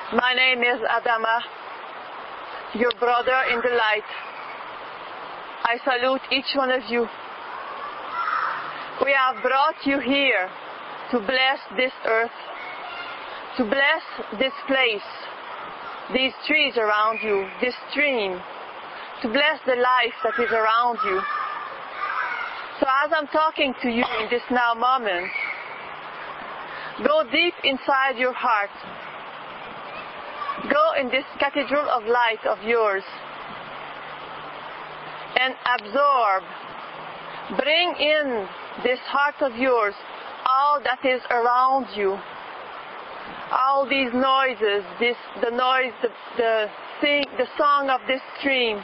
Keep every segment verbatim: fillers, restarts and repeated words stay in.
My name is Adama, your brother in the light. I salute each one of you. We have brought you here to bless this earth, to bless this place, these trees around you, this stream, to bless the life that is around you. So as I'm talking to you in this now moment, go deep inside your heart. Go in this cathedral of light of yours and absorb, bring in this heart of yours all that is around you, all these noises, this the noise, the the, sing, the song of this stream,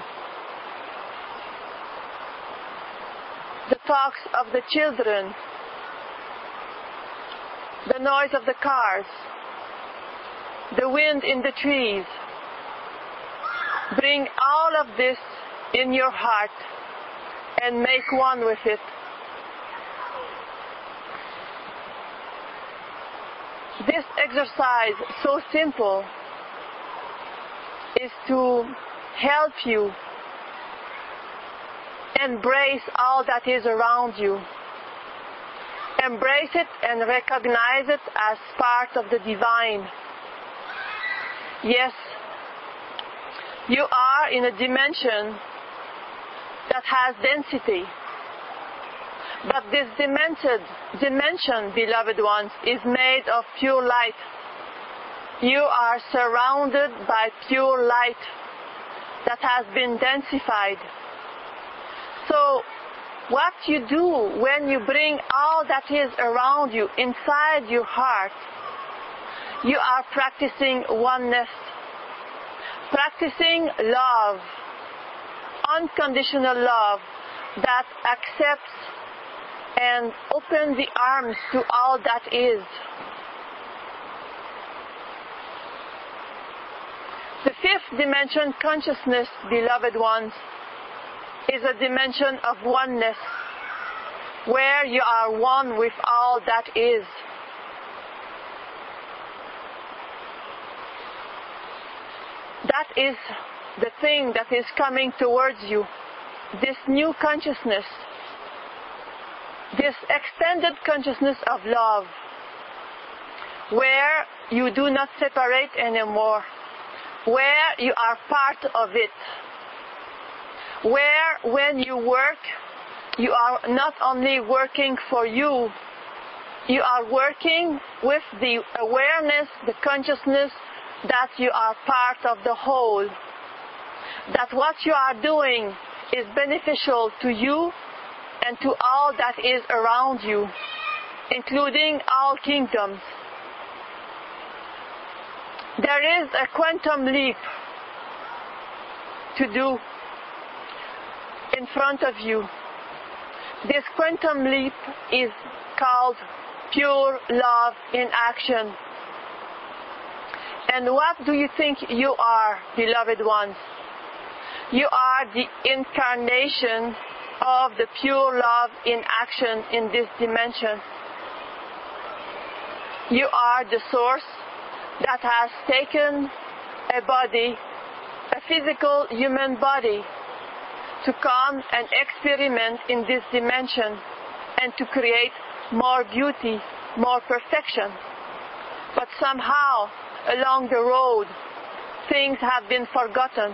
the talks of the children, the noise of the cars, the wind in the trees. Bring all of this in your heart and make one with it. This exercise, so simple, is to help you embrace all that is around you. Embrace it and recognize it as part of the divine. Yes, you are in a dimension that has density. But this dimension, dimension, beloved ones, is made of pure light. You are surrounded by pure light that has been densified. So, what you do when you bring all that is around you inside your heart, you are practicing oneness, practicing love, unconditional love that accepts and opens the arms to all that is. The fifth dimension, consciousness, beloved ones, is a dimension of oneness, where you are one with all that is. That is the thing that is coming towards you, this new consciousness, this extended consciousness of love, where you do not separate anymore, where you are part of it, where when you work, you are not only working for you, you are working with the awareness, the consciousness that you are part of the whole, that what you are doing is beneficial to you and to all that is around you, including all kingdoms. There is a quantum leap to do in front of you. This quantum leap is called pure love in action. And what do you think you are, beloved ones? You are the incarnation of the pure love in action in this dimension. You are the source that has taken a body, a physical human body, to come and experiment in this dimension and to create more beauty, more perfection. But somehow, along the road, things have been forgotten.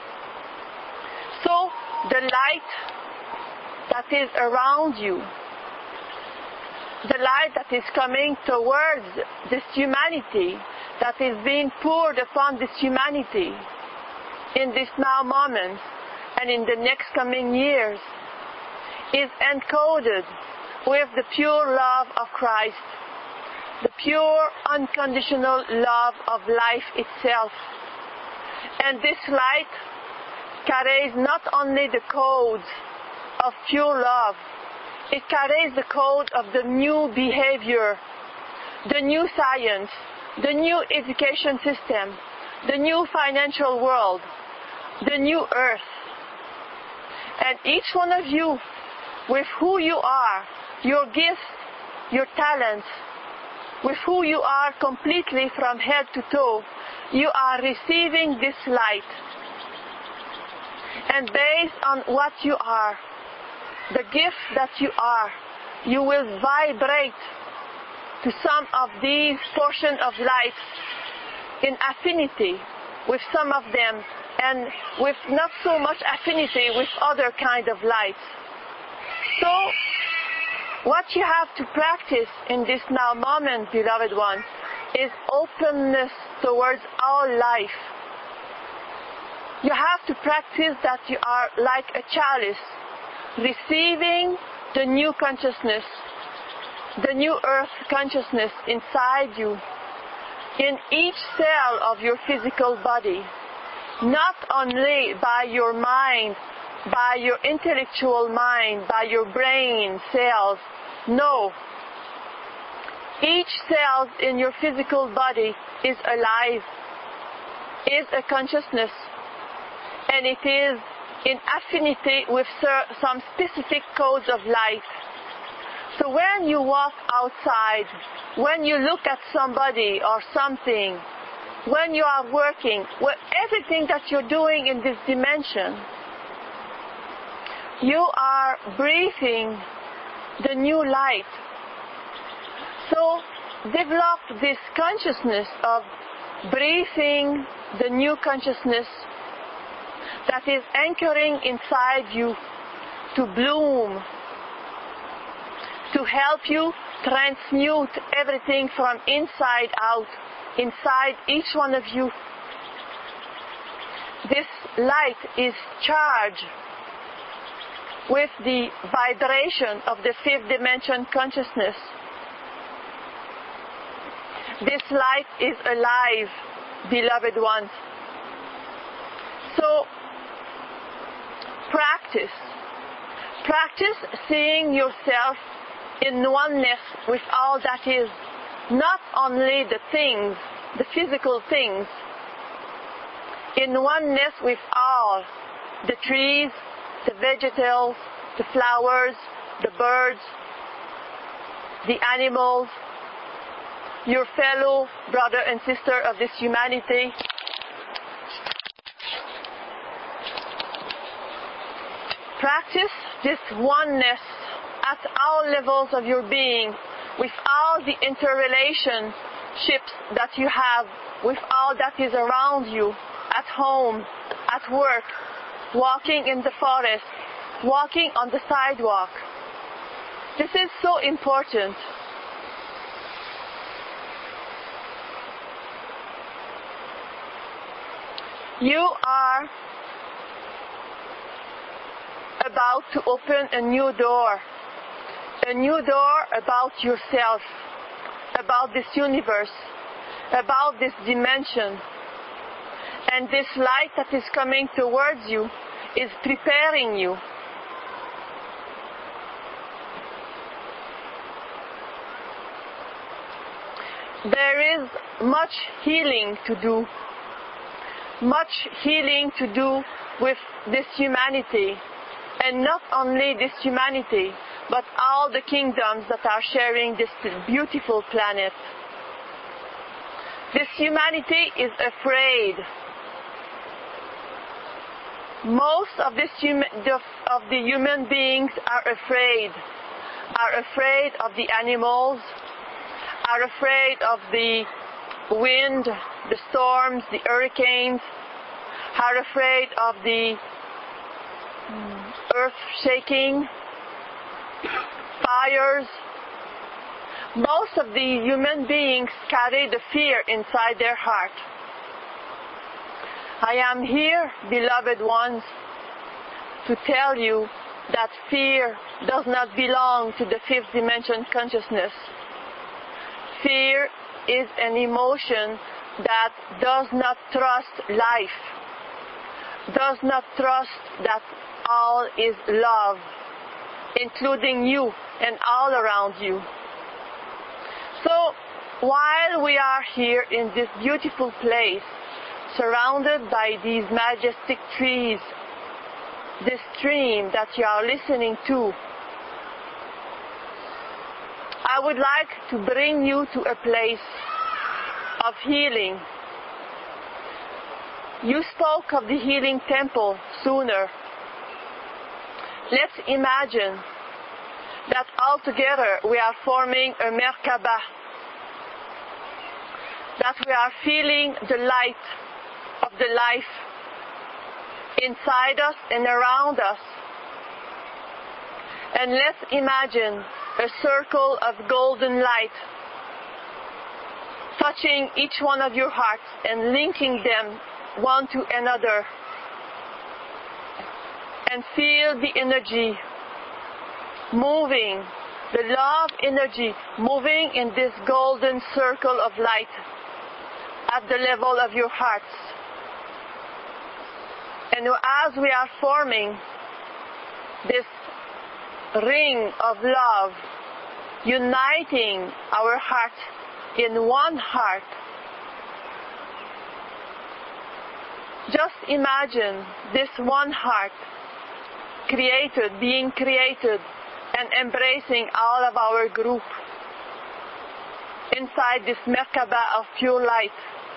So, the light that is around you, the light that is coming towards this humanity, that is being poured upon this humanity in this now moment and in the next coming years, is encoded with the pure love of Christ, the pure unconditional love of life itself. And this light carries not only the codes of pure love, it carries the code of the new behavior, the new science, the new education system, the new financial world, the new earth. And each one of you, with who you are, your gifts, your talents, with who you are completely from head to toe, you are receiving this light. And based on what you are, the gift that you are, you will vibrate to some of these portions of light in affinity with some of them, and with not so much affinity with other kind of lights. So, what you have to practice in this now moment, beloved one, is openness towards all life. You have to practice that you are like a chalice, receiving the new consciousness, the new earth consciousness inside you, in each cell of your physical body, not only by your mind, by your intellectual mind, by your brain cells. No. Each cell in your physical body is alive, is a consciousness, and it is in affinity with some specific codes of light. So when you walk outside, when you look at somebody or something, when you are working, well, everything that you're doing in this dimension, you are breathing the new light. So develop this consciousness of breathing the new consciousness that is anchoring inside you to bloom, to help you transmute everything from inside out, inside each one of you. This light is charged with the vibration of the fifth dimension consciousness. This light is alive, beloved ones. So, practice. Practice seeing yourself in oneness with all that is, not only the things, the physical things, in oneness with all, the trees, the vegetables, the flowers, the birds, the animals, your fellow brother and sister of this humanity. Practice this oneness at all levels of your being, with all the interrelationships that you have, with all that is around you, at home, at work, walking in the forest, walking on the sidewalk. This is so important. You are about to open a new door. A new door about yourself, about this universe, about this dimension. And this light that is coming towards you is preparing you. There is much healing to do. Much healing to do with this humanity. And not only this humanity, but all the kingdoms that are sharing this beautiful planet. This humanity is afraid. Most of, this hum- of the human beings are afraid. Are afraid of the animals, are afraid of the wind, the storms, the hurricanes, are afraid of the earth shaking, fires. Most of the human beings carry the fear inside their heart. I am here, beloved ones, to tell you that fear does not belong to the fifth dimension consciousness. Fear is an emotion that does not trust life, does not trust that all is love, including you and all around you. So, while we are here in this beautiful place, surrounded by these majestic trees, this stream that you are listening to, I would like to bring you to a place of healing. You spoke of the healing temple sooner. Let's imagine that all together we are forming a Merkaba, that we are feeling the light of the life inside us and around us. And let's imagine a circle of golden light touching each one of your hearts and linking them one to another. And feel the energy moving, the love energy moving in this golden circle of light at the level of your hearts. And as we are forming this ring of love, uniting our hearts in one heart, just imagine this one heart created, being created and embracing all of our group inside this Merkaba of pure light.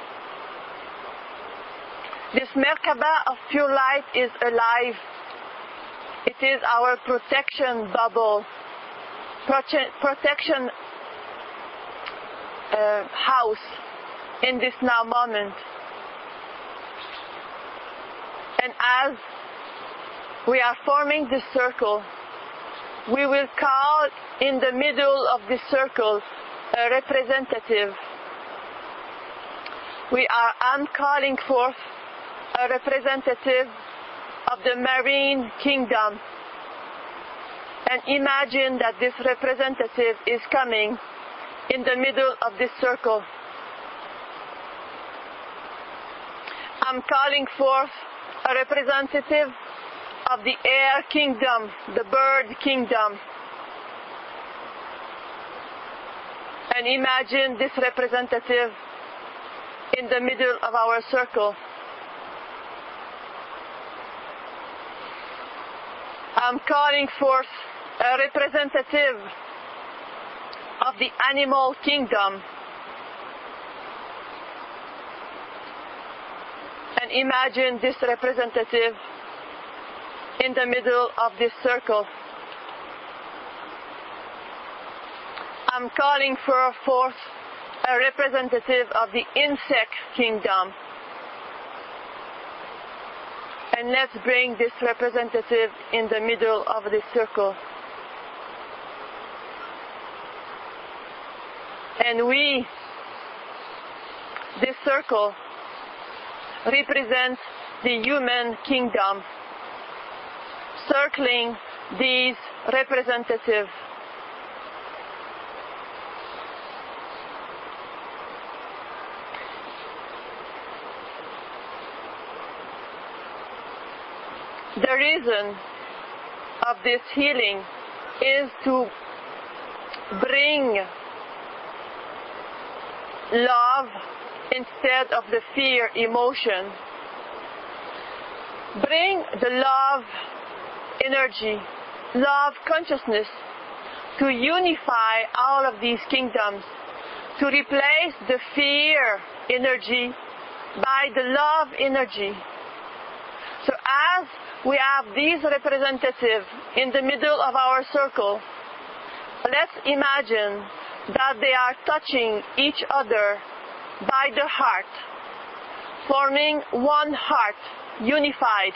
This Merkaba of pure light is alive. It is our protection bubble, prote- protection uh, house in this now moment. And as we are forming this circle, we will call in the middle of this circle a representative. We are I'm calling forth a representative of the marine kingdom. And imagine that this representative is coming in the middle of this circle. I'm calling forth a representative of the air kingdom, the bird kingdom. And imagine this representative in the middle of our circle. I'm calling forth a representative of the animal kingdom. And imagine this representative in the middle of this circle. I'm calling for forth a representative of the insect kingdom. And let's bring this representative in the middle of this circle. And we, this circle, represents the human kingdom, circling these representatives. The reason of this healing is to bring love instead of the fear emotion. Bring the love energy, love consciousness to unify all of these kingdoms, to replace the fear energy by the love energy. So as we have these representatives in the middle of our circle, let's imagine that they are touching each other by the heart, forming one heart, unified.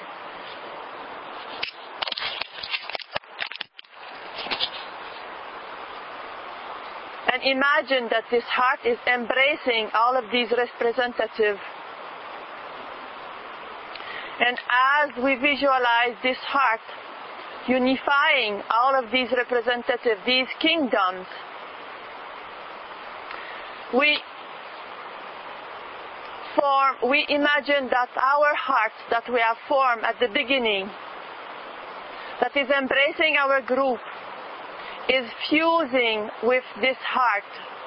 And imagine that this heart is embracing all of these representatives. And as we visualize this heart unifying all of these representatives, these kingdoms, we form, we imagine that our heart that we have formed at the beginning, that is embracing our group, is fusing with this heart.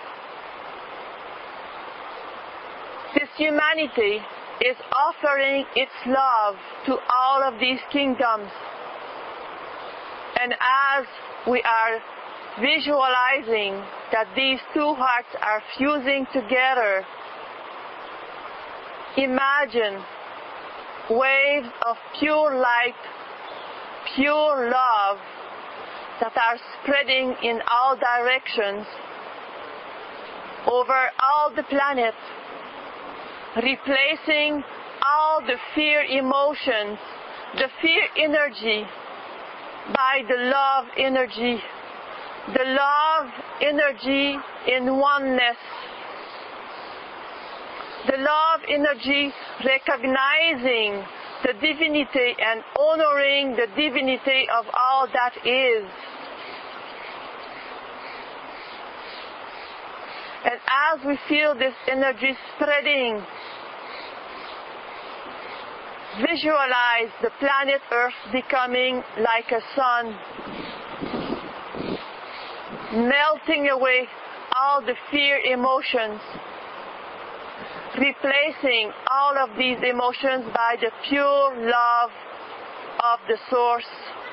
This humanity is offering its love to all of these kingdoms. And as we are visualizing that these two hearts are fusing together. Imagine waves of pure light, pure love that are spreading in all directions over all the planet, replacing all the fear emotions, the fear energy, by the love energy, the love energy in oneness, the love energy recognizing the divinity and honoring the divinity of all that is. And as we feel this energy spreading, visualize the planet Earth becoming like a sun, melting away all the fear emotions, replacing all of these emotions by the pure love of the Source,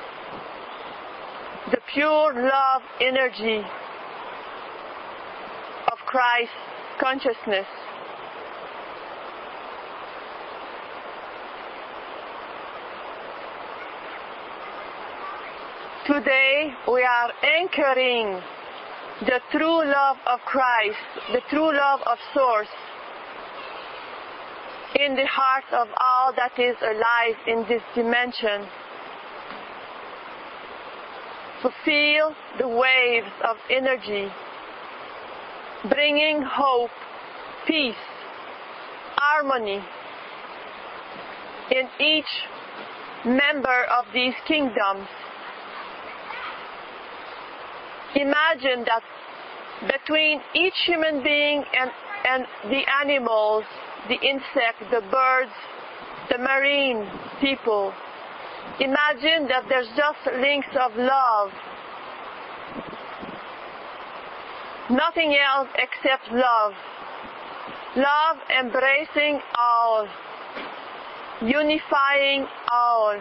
the pure love energy of Christ consciousness. Today we are anchoring the true love of Christ, the true love of Source, in the heart of all that is alive in this dimension. To feel the waves of energy bringing hope, peace, harmony in each member of these kingdoms. Imagine that between each human being and, and the animals, the insect, the birds, the marine people, imagine that there's just links of love. Nothing else except love. Love embracing all, unifying all,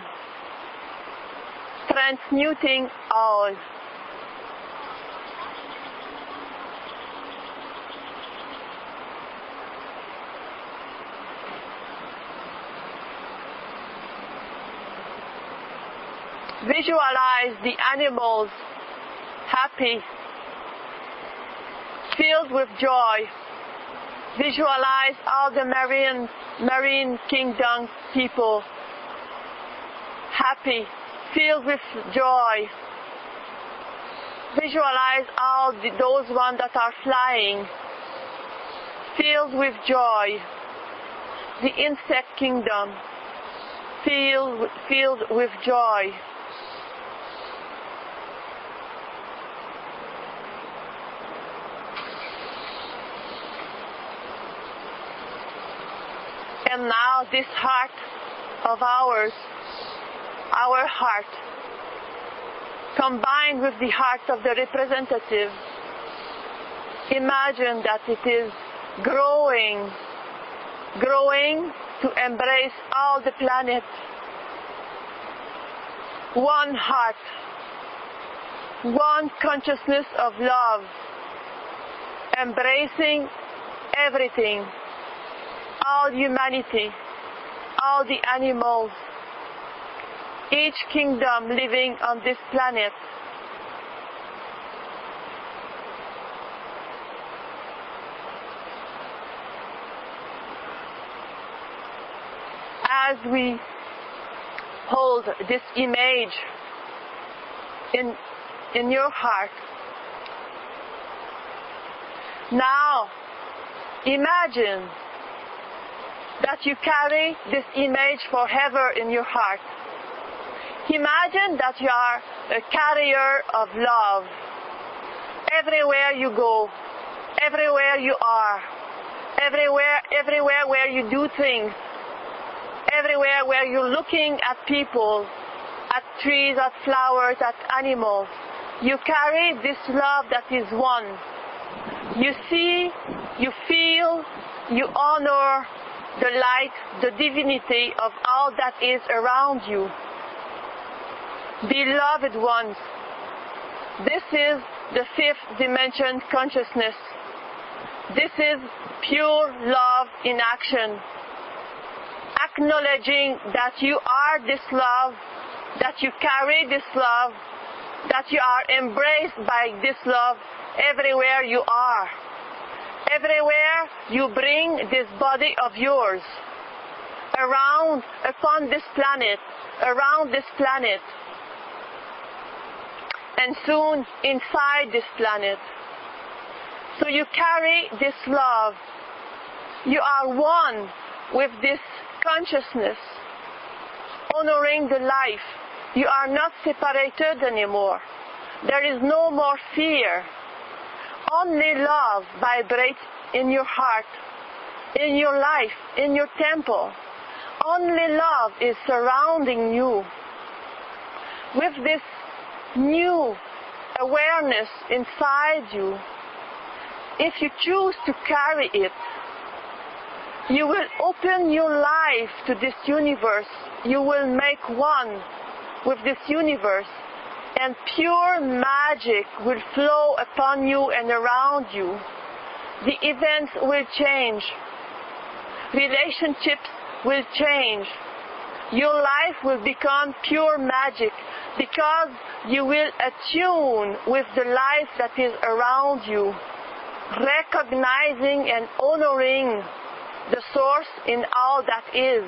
transmuting all. Visualize the animals happy, filled with joy. Visualize all the marine, marine kingdom people happy, filled with joy. Visualize all the, those ones that are flying, filled with joy. The insect kingdom, filled, filled with joy. And now this heart of ours, our heart, combined with the heart of the representative, imagine that it is growing, growing to embrace all the planet. One heart, one consciousness of love, embracing everything. All humanity, all the animals, each kingdom living on this planet. As we hold this image in, in your heart, now imagine that you carry this image forever in your heart. Imagine that you are a carrier of love. Everywhere you go, everywhere you are, everywhere, everywhere where you do things, everywhere where you're looking at people, at trees, at flowers, at animals, you carry this love that is one. You see, you feel, you honor the light, the divinity of all that is around you. Beloved ones, this is the fifth dimension consciousness. This is pure love in action. Acknowledging that you are this love, that you carry this love, that you are embraced by this love everywhere you are. Everywhere you bring this body of yours around upon this planet, around this planet, and soon inside this planet. So you carry this love. You are one with this consciousness, honoring the life. You are not separated anymore. There is no more fear. Only love vibrates in your heart, in your life, in your temple. Only love is surrounding you. With this new awareness inside you, if you choose to carry it, you will open your life to this universe. You will make one with this universe, and pure magic will flow upon you and around you. The events will change. Relationships will change. Your life will become pure magic because you will attune with the life that is around you, recognizing and honoring the source in all that is.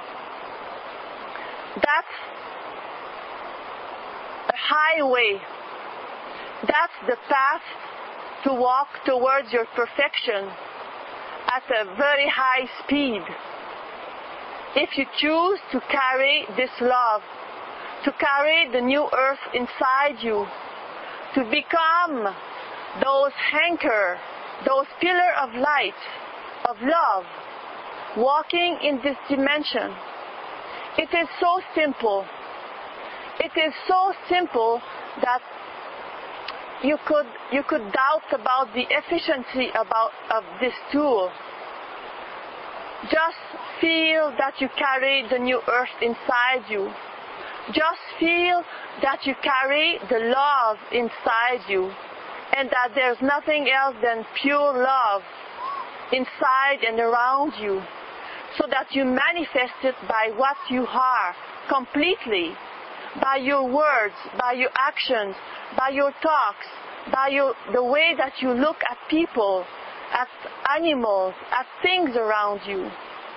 That's a highway. That's the path to walk towards your perfection at a very high speed. If you choose to carry this love, to carry the new earth inside you, to become those anchor, those pillar of light, of love, walking in this dimension. It is so simple. It is so simple that you could you could doubt about the efficiency about of this tool. Just feel that you carry the new earth inside you. Just feel that you carry the love inside you, and that there's nothing else than pure love inside and around you, so that you manifest it by what you are completely, by your words, by your actions, by your talks, by your, the way that you look at people, at animals, at things around you.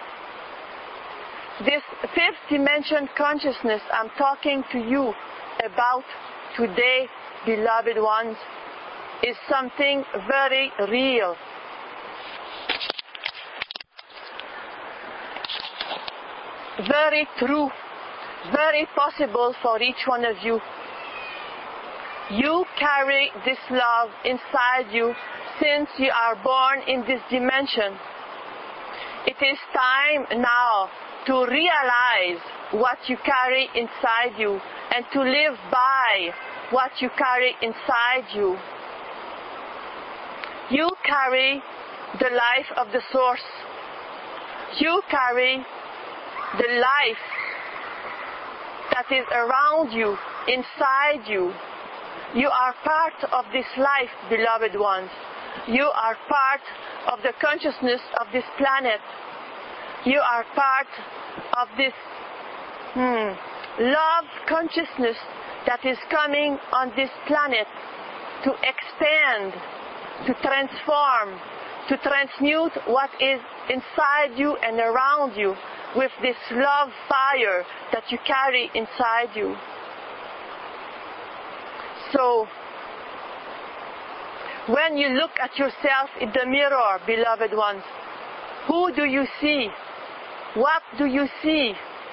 This fifth dimension consciousness I'm talking to you about today, beloved ones, is something very real. Very true, very possible for each one of you. You carry this love inside you since you are born in this dimension. It is time now to realize what you carry inside you and to live by what you carry inside you. You carry the life of the source. You carry the life that is around you, inside you. You are part of this life, beloved ones. You are part of the consciousness of this planet. You are part of this hmm, love consciousness that is coming on this planet to expand, to transform, to transmute what is inside you and around you with this love fire that you carry inside you. So, when you look at yourself in the mirror, beloved ones, who do you see? What do you see?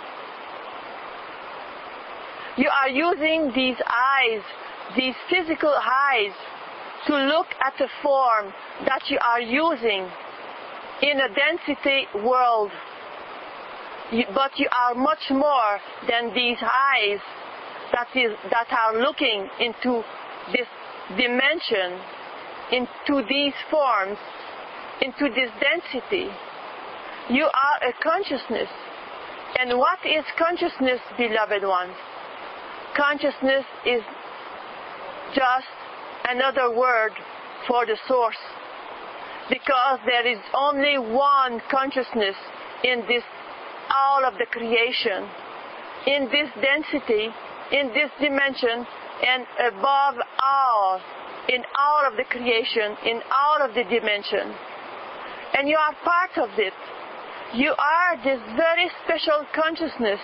You are using these eyes, these physical eyes, to look at the form that you are using in a density world. But you are much more than these eyes that is that are looking into this dimension, into these forms, into this density. You are a consciousness. And what is consciousness, beloved ones? Consciousness is just another word for the source, because there is only one consciousness in this all of the creation, in this density, in this dimension, and above all, in all of the creation, in all of the dimension. And you are part of it. You are this very special consciousness,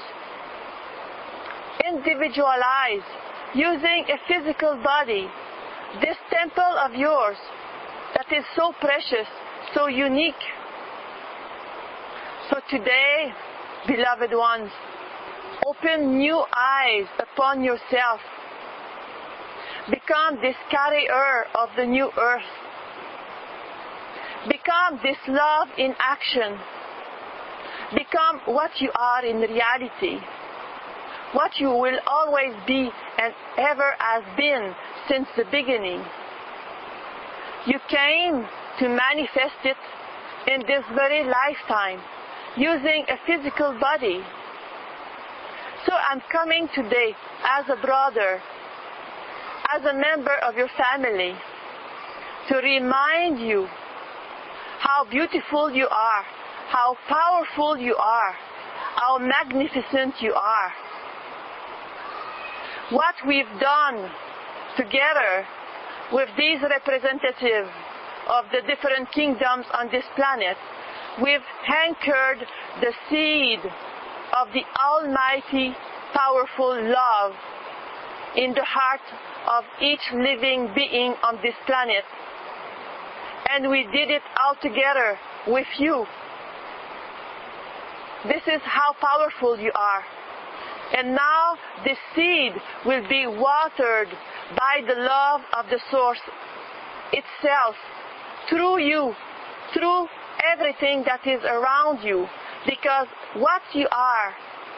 individualized, using a physical body, this temple of yours that is so precious, so unique. So today, beloved ones, open new eyes upon yourself. Become this carrier of the new earth. Become this love in action. Become what you are in reality. What you will always be and ever has been since the beginning. You came to manifest it in this very lifetime, using a physical body. So I'm coming today as a brother, as a member of your family, to remind you how beautiful you are, how powerful you are, how magnificent you are. What we've done together with these representatives of the different kingdoms on this planet, we've anchored the seed of the almighty, powerful love in the heart of each living being on this planet. And we did it all together with you. This is how powerful you are. And now this seed will be watered by the love of the source itself, through you, through everything that is around you. Because what you are,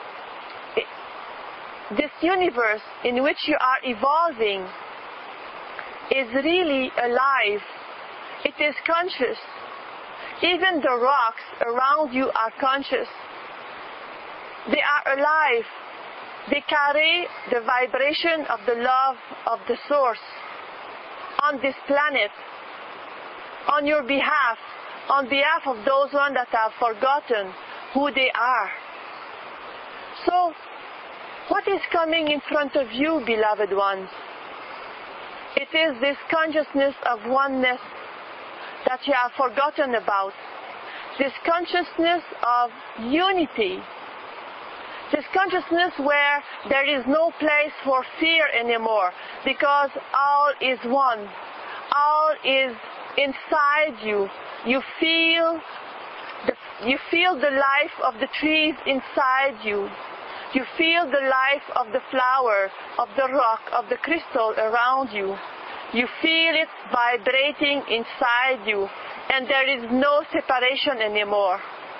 this universe in which you are evolving, is really alive. It is conscious. Even the rocks around you are conscious. They are alive. They carry the vibration of the love of the source on this planet, on your behalf, on behalf of those ones that have forgotten who they are. So, what is coming in front of you, beloved ones? It is this consciousness of oneness that you have forgotten about. This consciousness of unity. This consciousness where there is no place for fear anymore, because all is one. All is inside you. You feel the, you feel the life of the trees inside you. You feel the life of the flower, of the rock, of the crystal around you. You feel it vibrating inside you, and there is no separation anymore.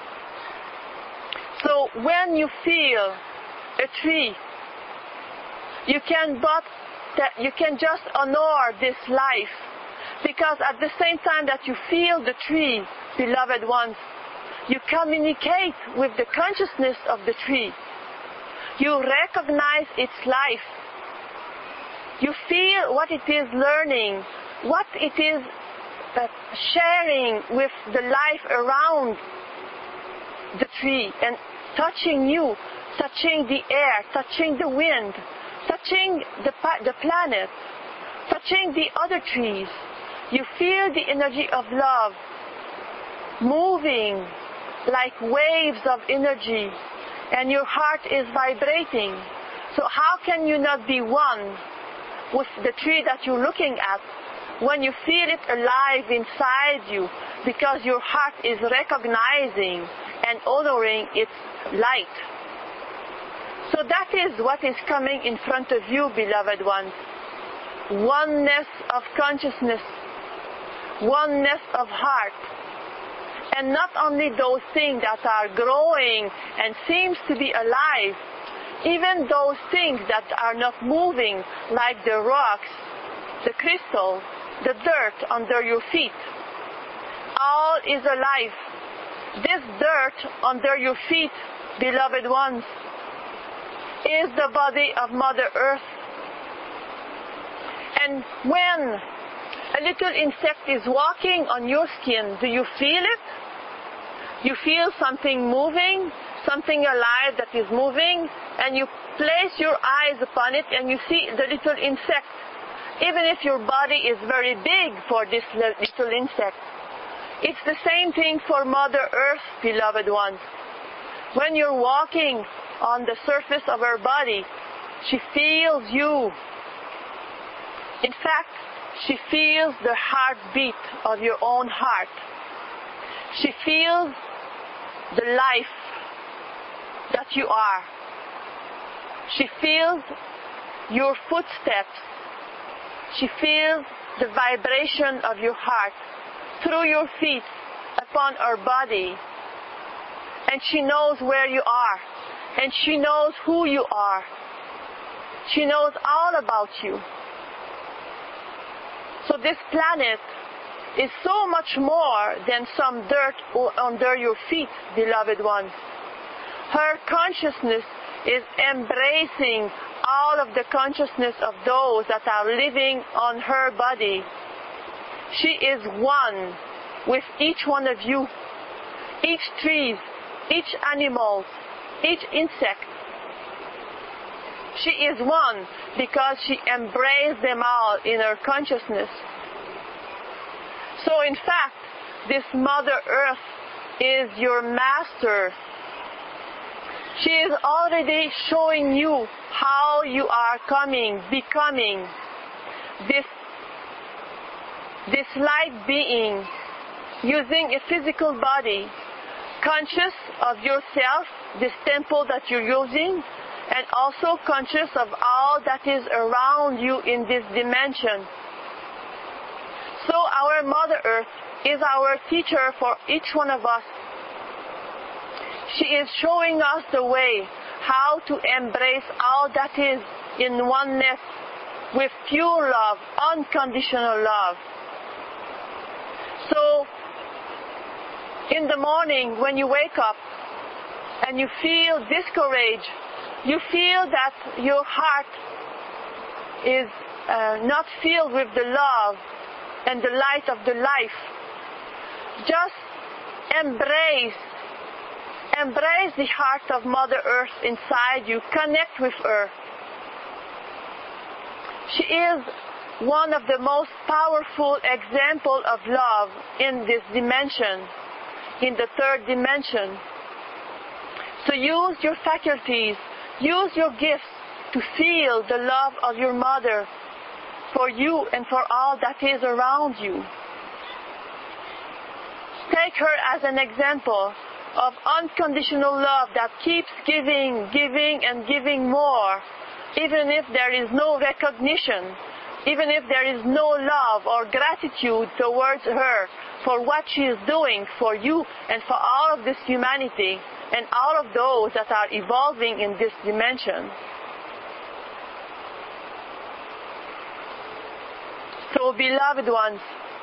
So when you feel a tree, you can but you can just honor this life, because at the same time that you feel the tree, beloved ones, you communicate with the consciousness of the tree. You recognize its life. You feel what it is learning, what it is uh, sharing with the life around the tree, and touching you, touching the air, touching the wind, touching the, the planet, touching the other trees. You feel the energy of love moving like waves of energy, and your heart is vibrating. So how can you not be one with the tree that you're looking at when you feel it alive inside you, because your heart is recognizing and honoring its light? So that is what is coming in front of you, beloved ones. Oneness of consciousness, oneness of heart. And not only those things that are growing and seems to be alive, even those things that are not moving, like the rocks, the crystal, the dirt under your feet. All is alive. This dirt under your feet, beloved ones, is the body of Mother Earth. And when A little insect is walking on your skin. Do you feel it? You feel something moving, something alive that is moving, and you place your eyes upon it and you see the little insect. Even if your body is very big for this little insect. It's the same thing for Mother Earth, beloved ones. When you're walking on the surface of her body, she feels you. In fact, she feels the heartbeat of your own heart. She feels the life that you are. She feels your footsteps. She feels the vibration of your heart through your feet upon her body. And she knows where you are. And she knows who you are. She knows all about you. So this planet is so much more than some dirt under your feet, beloved ones. Her consciousness is embracing all of the consciousness of those that are living on her body. She is one with each one of you, each tree, each animal, each insect. She is one because she embraced them all in her consciousness. So in fact, this Mother Earth is your master. She is already showing you how you are coming, becoming this, this light being, using a physical body, conscious of yourself, this temple that you're using, and also conscious of all that is around you in this dimension. So our Mother Earth is our teacher for each one of us. She is showing us the way how to embrace all that is in oneness with pure love, unconditional love. So, in the morning when you wake up and you feel discouraged, you feel that your heart is uh, not filled with the love and the light of the life, just embrace Embrace the heart of Mother Earth inside you. Connect with her. She is one of the most powerful examples of love in this dimension, in the third dimension. So use your faculties, use your gifts to feel the love of your Mother for you and for all that is around you. Take her as an example of unconditional love that keeps giving, giving, and giving more, even if there is no recognition, even if there is no love or gratitude towards her for what she is doing for you and for all of this humanity and all of those that are evolving in this dimension. So, beloved ones,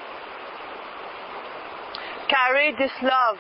carry this love.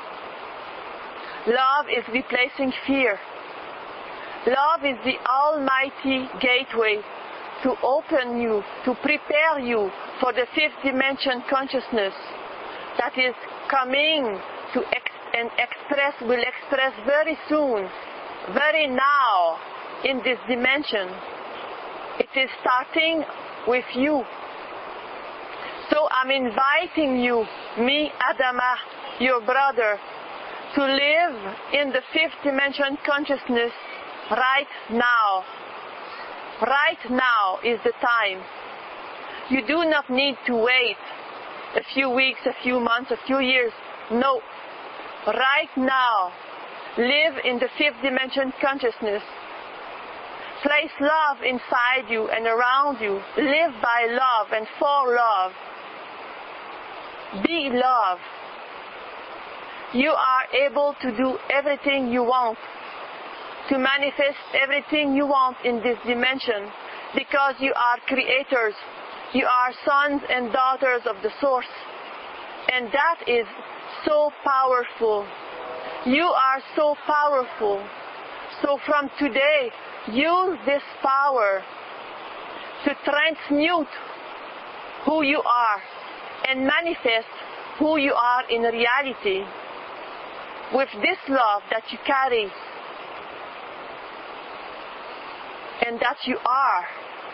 Love is replacing fear. Love is the almighty gateway to open you, to prepare you for the fifth dimension consciousness that is coming to ex- and express, will express very soon, very now in this dimension. It is starting with you. So I'm inviting you, me, Adama, your brother, to live in the fifth dimension consciousness right now. Right now is the time. You do not need to wait a few weeks, a few months, a few years. No. Right now, live in the fifth dimension consciousness. Place love inside you and around you. Live by love and for love. Be love. You are able to do everything you want, to manifest everything you want in this dimension, because you are creators. You are sons and daughters of the Source. And that is so powerful. You are so powerful. So from today, use this power to transmute who you are and manifest who you are in reality with this love that you carry and that you are.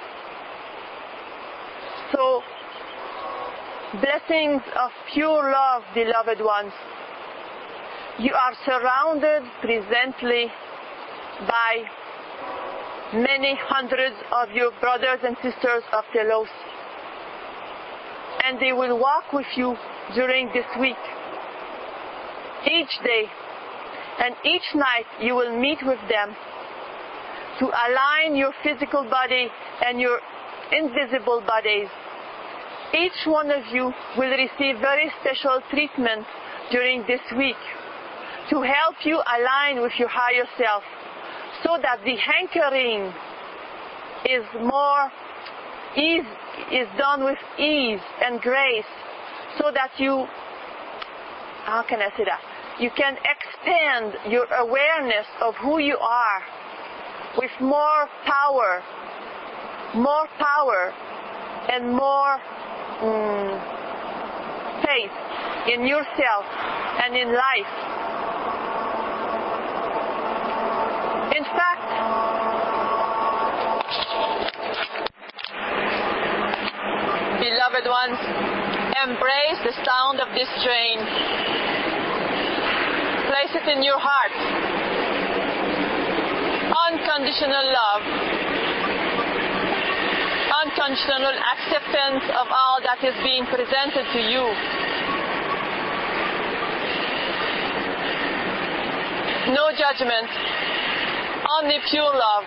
So, blessings of pure love, beloved ones. You are surrounded presently by many hundreds of your brothers and sisters of Telos. And they will walk with you during this week. Each day and each night you will meet with them to align your physical body and your invisible bodies. Each one of you will receive very special treatment during this week to help you align with your higher self, so that the hankering is more ease, is done with ease and grace, so that you, how can I say that? You can expand your awareness of who you are with more power, more power, and more um, faith in yourself and in life. In fact, beloved ones, embrace the sound of this strain. Place it in your heart. Unconditional love. Unconditional acceptance of all that is being presented to you. No judgment. Only pure love.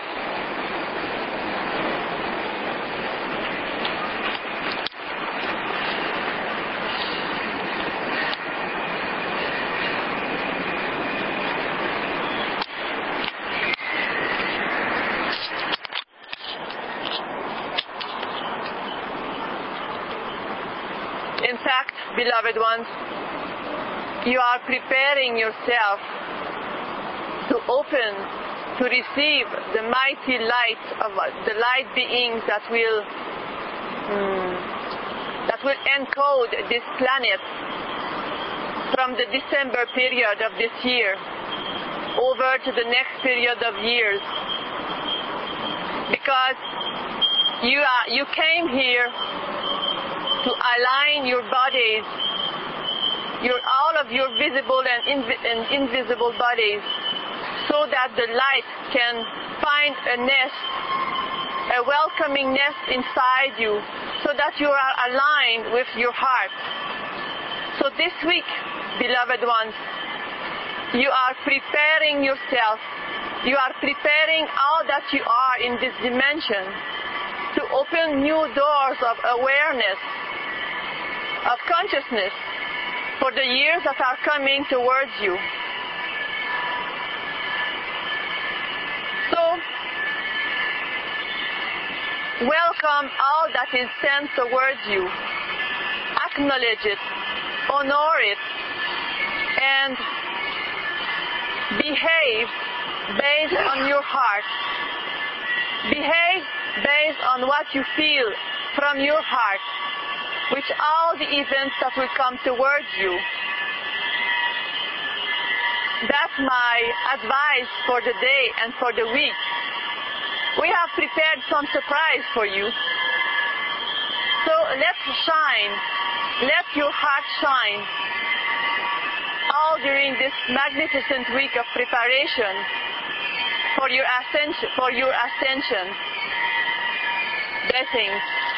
In fact, beloved ones, you are preparing yourself to open, to receive the mighty light of the light beings that will um, that will encode this planet from the December period of this year over to the next period of years, because you are you came here to align your bodies, your all of your visible and, invi- and invisible bodies, so that the light can find a nest, a welcoming nest inside you, so that you are aligned with your heart. So this week, beloved ones, you are preparing yourself, you are preparing all that you are in this dimension to open new doors of awareness, of consciousness for the years that are coming towards you. So, welcome all that is sent towards you. Acknowledge it, honor it, and behave based on your heart. Behave based on what you feel from your heart, with all the events that will come towards you. That's my advice for the day and for the week. We have prepared some surprise for you. So let's shine. Let your heart shine. All during this magnificent week of preparation for your ascension. For your ascension. Blessings.